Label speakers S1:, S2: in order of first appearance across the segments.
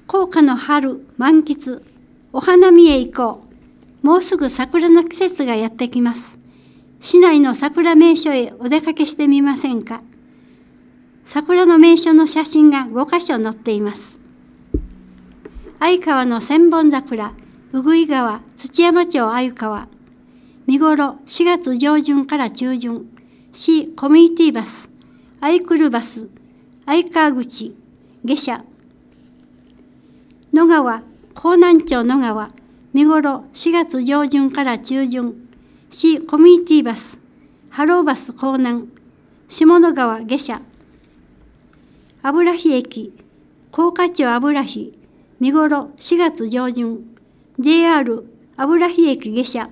S1: 高価の春満喫、お花見へ行こう。もうすぐ桜の季節がやってきます。市内の桜名所へお出かけしてみませんか。桜の名所の写真が5カ所載っています。相川の千本桜、うぐい川、土山町鮎川。見頃4月上旬から中旬。市コミュニティバス、愛来るバス、相川口、下車。野川、江南町野川、見頃4月上旬から中旬。市コミュニティバス、ハローバス江南、下野川下車。油麩駅、高架町油麩、見頃4月上旬。JR 油麩駅下車。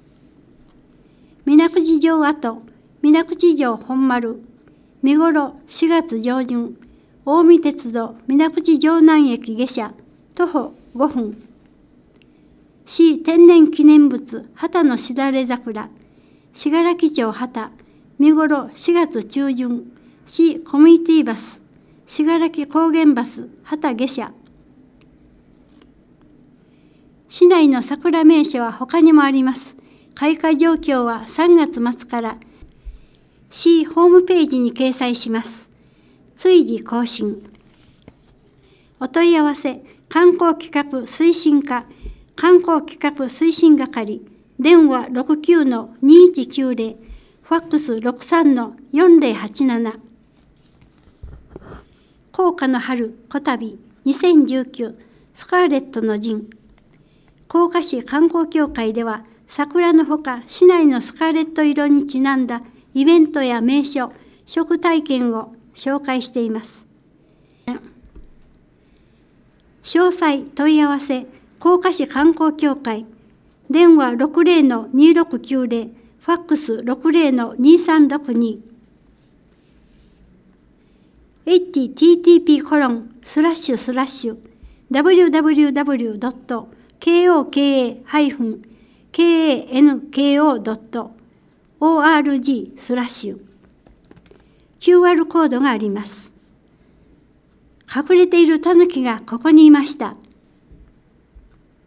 S1: 水口城跡、水口城本丸、見頃4月上旬。近江鉄道水口城南駅下車、徒歩5分。市天然記念物畑のしだれ桜、信楽町畑、見頃4月中旬。市コミュニティバス、信楽高原バス畑下車。市内の桜名所は他にもあります。開花状況は3月末から市ホームページに掲載します。随時更新。お問い合わせ、観光企画推進課、観光企画推進係、電話69-2190、ファックス63-4087。高価の春こたび2019スカーレットの陣。甲賀市観光協会では、桜のほか市内のスカーレット色にちなんだイベントや名所、食体験を紹介しています。詳細問い合わせ、甲賀市観光協会、電話60-2690、ファックス60-2362。http://www.koka-kanko.org/QR コードがあります。隠れているタヌキがここにいました。